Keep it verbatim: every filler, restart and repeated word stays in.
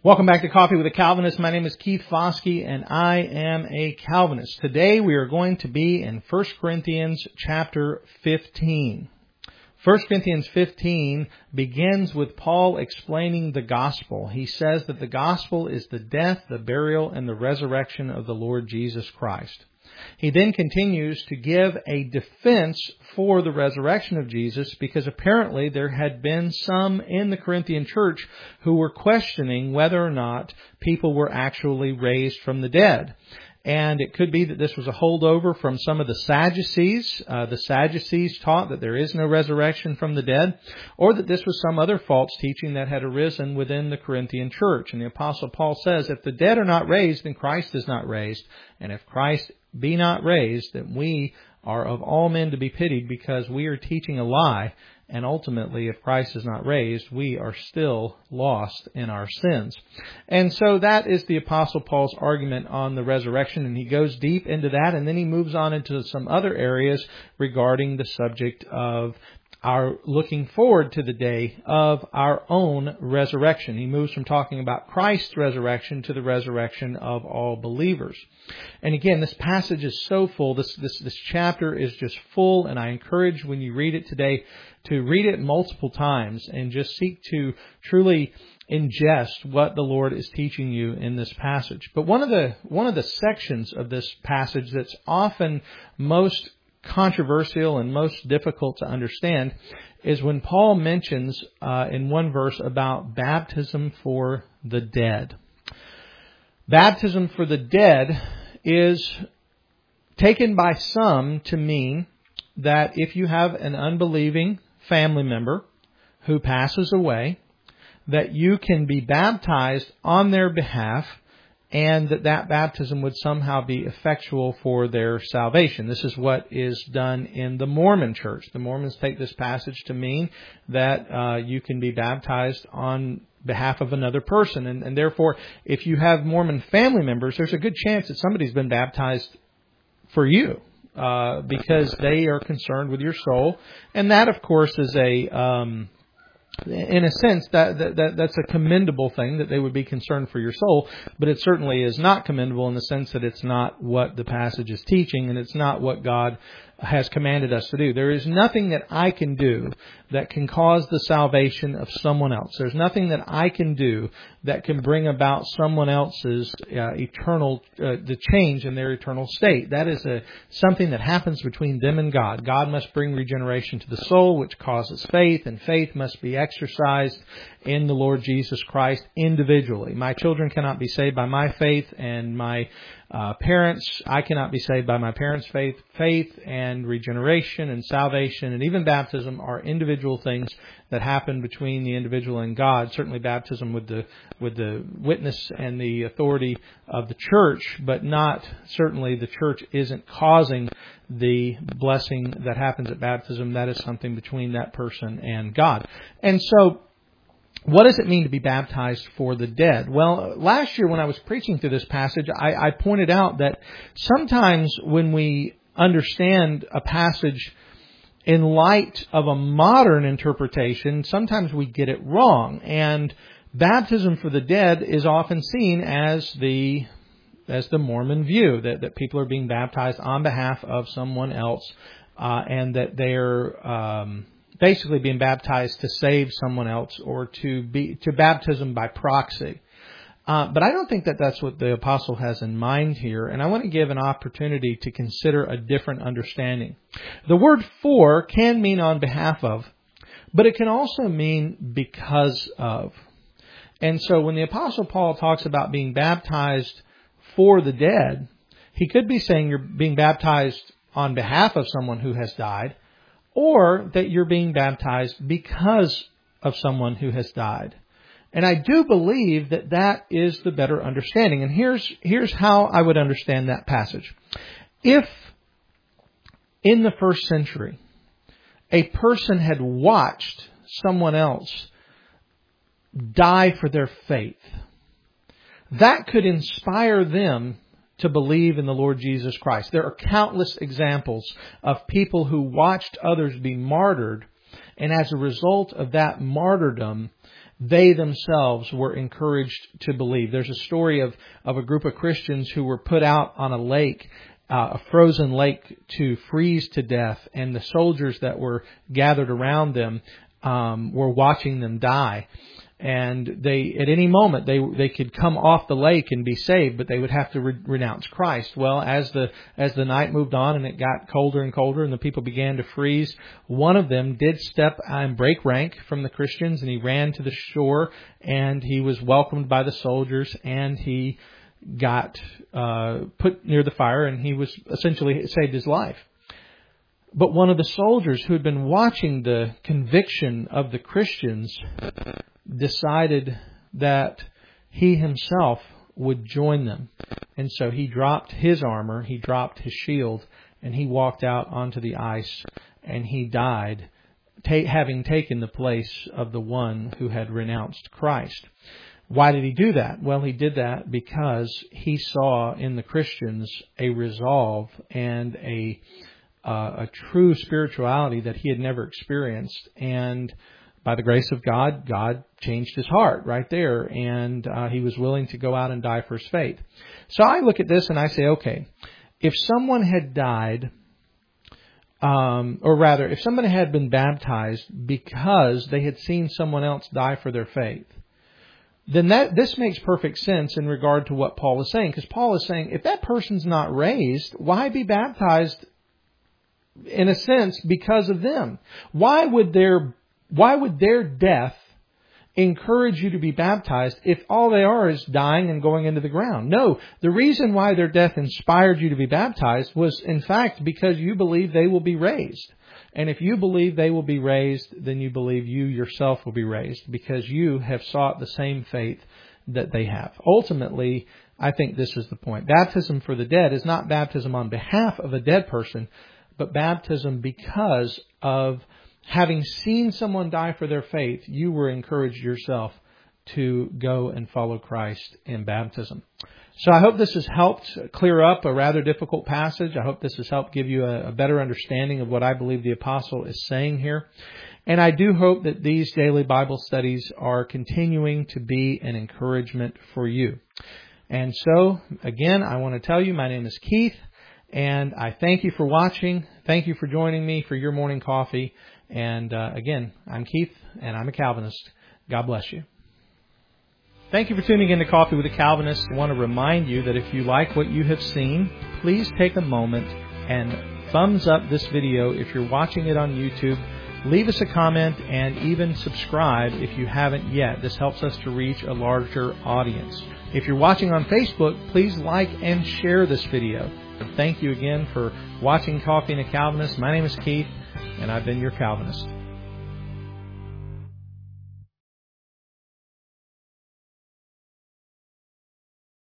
Welcome back to Coffee with a Calvinist. My name is Keith Foskey, and I am a Calvinist. Today we are going to be in First Corinthians chapter fifteen. First Corinthians fifteen begins with Paul explaining the gospel. He says that the gospel is the death, the burial, and the resurrection of the Lord Jesus Christ. He then continues to give a defense for the resurrection of Jesus, because apparently there had been some in the Corinthian church who were questioning whether or not people were actually raised from the dead. And it could be that this was a holdover from some of the Sadducees. Uh, the Sadducees taught that there is no resurrection from the dead, or that this was some other false teaching that had arisen within the Corinthian church. And the Apostle Paul says, if the dead are not raised, then Christ is not raised. And if Christ be not raised, then we are of all men to be pitied, because we are teaching a lie. And ultimately, if Christ is not raised, we are still lost in our sins. And so that is the Apostle Paul's argument on the resurrection, and he goes deep into that, and then he moves on into some other areas regarding the subject of our looking forward to the day of our own resurrection. He moves from talking about Christ's resurrection to the resurrection of all believers. And again, this passage is so full. This, this, this chapter is just full, and I encourage, when you read it today, to read it multiple times and just seek to truly ingest what the Lord is teaching you in this passage. But one of the, one of the sections of this passage that's often most controversial and most difficult to understand is when Paul mentions uh, in one verse about baptism for the dead. Baptism for the dead is taken by some to mean that if you have an unbelieving family member who passes away, that you can be baptized on their behalf, and that that baptism would somehow be effectual for their salvation. This is what is done in the Mormon church. The Mormons take this passage to mean that uh, you can be baptized on behalf of another person. And, and therefore, if you have Mormon family members, there's a good chance that somebody's been baptized for you, uh, because they are concerned with your soul. And that, of course, is a... Um, In a sense, that, that, that that's a commendable thing, that they would be concerned for your soul, but it certainly is not commendable in the sense that it's not what the passage is teaching, and it's not what God has commanded us to do. There is nothing that I can do that can cause the salvation of someone else. There's nothing that I can do that can bring about someone else's uh, eternal, uh, the change in their eternal state. That is a something that happens between them and God. God must bring regeneration to the soul, which causes faith, and faith must be exercised in the Lord Jesus Christ individually. My children cannot be saved by my faith, and my uh, parents, I cannot be saved by my parents' faith. Faith and regeneration and salvation and even baptism are individual things that happen between the individual and God. Certainly baptism with the with the witness and the authority of the church, but not certainly the church isn't causing the blessing that happens at baptism. That is something between that person and God. And so, what does it mean to be baptized for the dead? Well, last year when I was preaching through this passage, I, I pointed out that sometimes when we understand a passage in light of a modern interpretation, sometimes we get it wrong. And baptism for the dead is often seen as the as the Mormon view, that, that people are being baptized on behalf of someone else, uh, and that they're um, basically being baptized to save someone else, or to be to baptism by proxy. Uh, but I don't think that that's what the apostle has in mind here, and I want to give an opportunity to consider a different understanding. The word for can mean on behalf of, but it can also mean because of. And so when the apostle Paul talks about being baptized for the dead, he could be saying you're being baptized on behalf of someone who has died, or that you're being baptized because of someone who has died. And I do believe that that is the better understanding. And here's here's how I would understand that passage. If in the first century a person had watched someone else die for their faith, that could inspire them to believe in the Lord Jesus Christ. There are countless examples of people who watched others be martyred And as a result of that martyrdom, they themselves were encouraged to believe. There's a story of, of a group of Christians who were put out on a lake, uh, a frozen lake, to freeze to death. And the soldiers that were gathered around them um, were watching them die. And they, at any moment, they they could come off the lake and be saved, but they would have to re- renounce Christ. Well, as the as the night moved on and it got colder and colder, and the people began to freeze, one of them did step and break rank from the Christians, and he ran to the shore, and he was welcomed by the soldiers, and he got uh, put near the fire, and he was essentially saved his life. But one of the soldiers who had been watching the conviction of the Christians decided that he himself would join them. And so he dropped his armor, he dropped his shield, and he walked out onto the ice, and he died, ta- having taken the place of the one who had renounced Christ. Why did he do that? Well, he did that because he saw in the Christians a resolve and a uh, a true spirituality that he had never experienced. And by the grace of God, God changed his heart right there, and uh, he was willing to go out and die for his faith. So I look at this and I say, okay, if someone had died, um, or rather, if somebody had been baptized because they had seen someone else die for their faith, then that this makes perfect sense in regard to what Paul is saying. Because Paul is saying, if that person's not raised, why be baptized, in a sense, because of them? Why would their Why would their death encourage you to be baptized if all they are is dying and going into the ground? No, the reason why their death inspired you to be baptized was, in fact, because you believe they will be raised. And if you believe they will be raised, then you believe you yourself will be raised because you have sought the same faith that they have. Ultimately, I think this is the point. Baptism for the dead is not baptism on behalf of a dead person, but baptism because of having seen someone die for their faith, you were encouraged yourself to go and follow Christ in baptism. So I hope this has helped clear up a rather difficult passage. I hope this has helped give you a, a better understanding of what I believe the apostle is saying here. And I do hope that these daily Bible studies are continuing to be an encouragement for you. And so, again, I want to tell you, my name is Keith, and I thank you for watching. Thank you for joining me for your morning coffee. And uh, again, I'm Keith, and I'm a Calvinist. God bless you. Thank you for tuning in to Coffee with a Calvinist. I want to remind you that if you like what you have seen, please take a moment and thumbs up this video if you're watching it on YouTube. Leave us a comment and even subscribe if you haven't yet. This helps us to reach a larger audience. If you're watching on Facebook, please like and share this video. Thank you again for watching Coffee and a Calvinist. My name is Keith, and I've been your Calvinist.